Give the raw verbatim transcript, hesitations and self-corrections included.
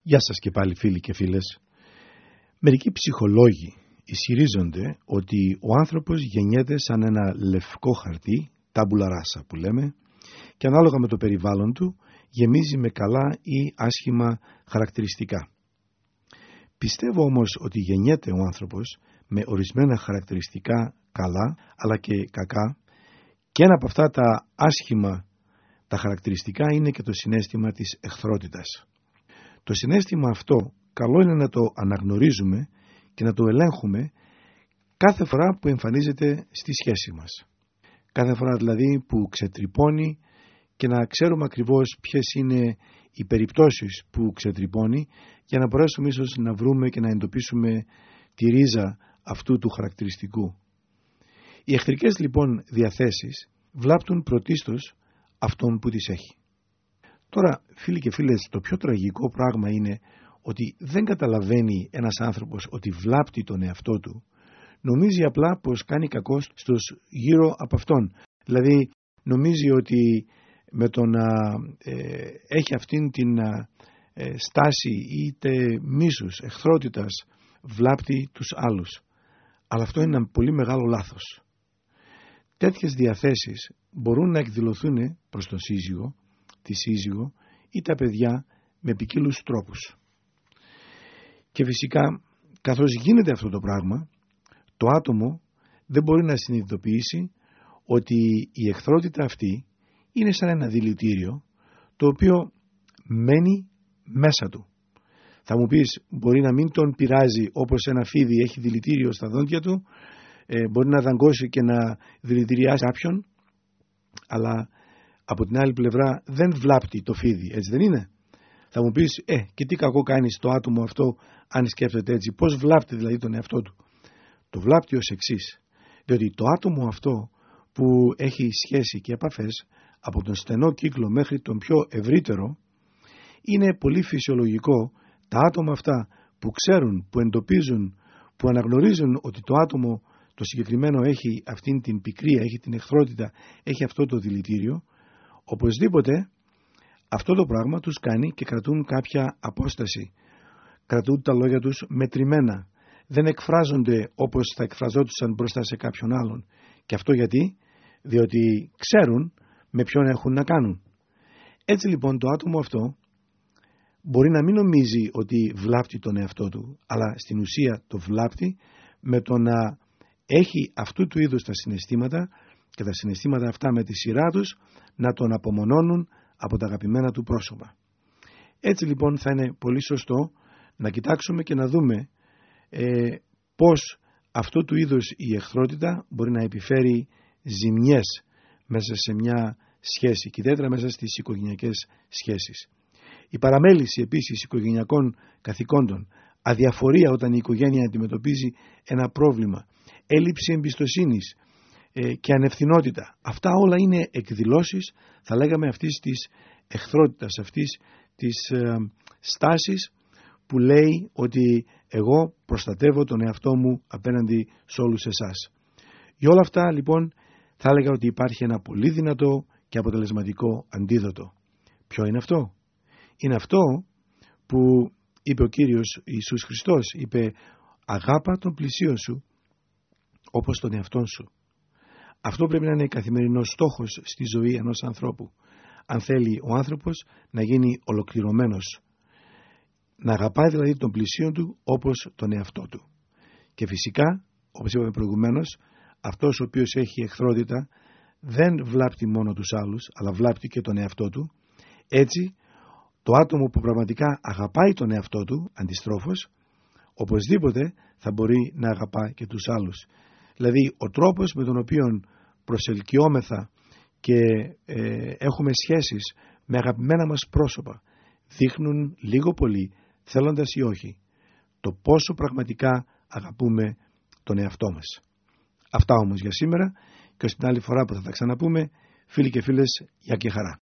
Γεια σας και πάλι φίλοι και φίλες. Μερικοί ψυχολόγοι ισχυρίζονται ότι ο άνθρωπος γεννιέται σαν ένα λευκό χαρτί, τάμπουλα ράσα που λέμε, και ανάλογα με το περιβάλλον του γεμίζει με καλά ή άσχημα χαρακτηριστικά. Πιστεύω όμως ότι γεννιέται ο άνθρωπος με ορισμένα χαρακτηριστικά καλά αλλά και κακά, και ένα από αυτά τα άσχημα τα χαρακτηριστικά είναι και το συναίσθημα της εχθρότητας. Το συναίσθημα αυτό καλό είναι να το αναγνωρίζουμε και να το ελέγχουμε κάθε φορά που εμφανίζεται στη σχέση μας. Κάθε φορά δηλαδή που ξετρυπώνει, και να ξέρουμε ακριβώς ποιες είναι οι περιπτώσεις που ξετρυπώνει, για να μπορέσουμε ίσως να βρούμε και να εντοπίσουμε τη ρίζα αυτού του χαρακτηριστικού. Οι εχθρικές λοιπόν διαθέσεις βλάπτουν πρωτίστως αυτόν που τις έχει. Τώρα, φίλοι και φίλες, το πιο τραγικό πράγμα είναι ότι δεν καταλαβαίνει ένας άνθρωπος ότι βλάπτει τον εαυτό του. Νομίζει απλά πως κάνει κακό στους γύρω από αυτόν. Δηλαδή νομίζει ότι με το να ε, έχει αυτήν την ε, στάση είτε μίσους, εχθρότητας, βλάπτει τους άλλους. Αλλά αυτό είναι ένα πολύ μεγάλο λάθος. Τέτοιες διαθέσεις μπορούν να εκδηλωθούν προς τον σύζυγο, τη σύζυγο ή τα παιδιά με ποικίλους τρόπους. Και φυσικά, καθώς γίνεται αυτό το πράγμα, το άτομο δεν μπορεί να συνειδητοποιήσει ότι η εχθρότητα αυτή είναι σαν ένα δηλητήριο το οποίο μένει μέσα του. Θα μου πεις, μπορεί να μην τον πειράζει όπως ένα φίδι έχει δηλητήριο στα δόντια του, ε, μπορεί να δαγκώσει και να δηλητηριάσει κάποιον, αλλά από την άλλη πλευρά δεν βλάπτει το φίδι, έτσι δεν είναι? Θα μου πεις, ε, και τι κακό κάνει στο άτομο αυτό αν σκέφτεται έτσι? Πώς βλάπτει δηλαδή τον εαυτό του? Το βλάπτει ως εξής, διότι το άτομο αυτό που έχει σχέση και επαφές από τον στενό κύκλο μέχρι τον πιο ευρύτερο, είναι πολύ φυσιολογικό τα άτομα αυτά που ξέρουν, που εντοπίζουν, που αναγνωρίζουν ότι το άτομο το συγκεκριμένο έχει αυτήν την πικρία, έχει την εχθρότητα, έχει αυτό το δηλητήριο, οπωσδήποτε αυτό το πράγμα τους κάνει και κρατούν κάποια απόσταση. Κρατούν τα λόγια τους μετρημένα. Δεν εκφράζονται όπως θα εκφραζόντουσαν μπροστά σε κάποιον άλλον. Και αυτό γιατί? Διότι ξέρουν με ποιον έχουν να κάνουν. Έτσι λοιπόν το άτομο αυτό μπορεί να μην νομίζει ότι βλάπτει τον εαυτό του, αλλά στην ουσία το βλάπτει με το να έχει αυτού του είδους τα συναισθήματα, και τα συναισθήματα αυτά με τη σειρά τους να τον απομονώνουν από τα αγαπημένα του πρόσωπα. Έτσι λοιπόν θα είναι πολύ σωστό να κοιτάξουμε και να δούμε ε, πώς αυτού του είδους η εχθρότητα μπορεί να επιφέρει ζημιές μέσα σε μια σχέση, και ιδιαίτερα μέσα στις οικογενειακές σχέσεις. Η παραμέληση επίσης οικογενειακών καθηκόντων, αδιαφορία όταν η οικογένεια αντιμετωπίζει ένα πρόβλημα, έλλειψη εμπιστοσύνης ε, και ανευθυνότητα, αυτά όλα είναι εκδηλώσεις, θα λέγαμε, αυτής της εχθρότητας, αυτής της ε, στάσης που λέει ότι εγώ προστατεύω τον εαυτό μου απέναντι σε όλους εσάς. Για όλα αυτά λοιπόν θα έλεγα ότι υπάρχει ένα πολύ δυνατό και αποτελεσματικό αντίδοτο. Ποιο είναι αυτό? Είναι αυτό που είπε ο Κύριος Ιησούς Χριστός. Είπε, αγάπα τον πλησίον σου όπως τον εαυτόν σου. Αυτό πρέπει να είναι καθημερινός στόχος στη ζωή ενός ανθρώπου. Αν θέλει ο άνθρωπος να γίνει ολοκληρωμένος, να αγαπάει δηλαδή τον πλησίον του όπως τον εαυτό του. Και φυσικά, όπως είπαμε προηγουμένως, αυτός ο οποίος έχει εχθρότητα δεν βλάπτει μόνο τους άλλους, αλλά βλάπτει και τον εαυτό του. Έτσι, το άτομο που πραγματικά αγαπάει τον εαυτό του, αντιστρόφως, οπωσδήποτε θα μπορεί να αγαπά και τους άλλους. Δηλαδή, ο τρόπος με τον οποίο προσελκυόμεθα και ε, έχουμε σχέσεις με αγαπημένα μας πρόσωπα δείχνουν λίγο πολύ, θέλοντας ή όχι, το πόσο πραγματικά αγαπούμε τον εαυτό μας. Αυτά όμως για σήμερα, και ως την άλλη φορά που θα τα ξαναπούμε, φίλοι και φίλες, γεια και χαρά.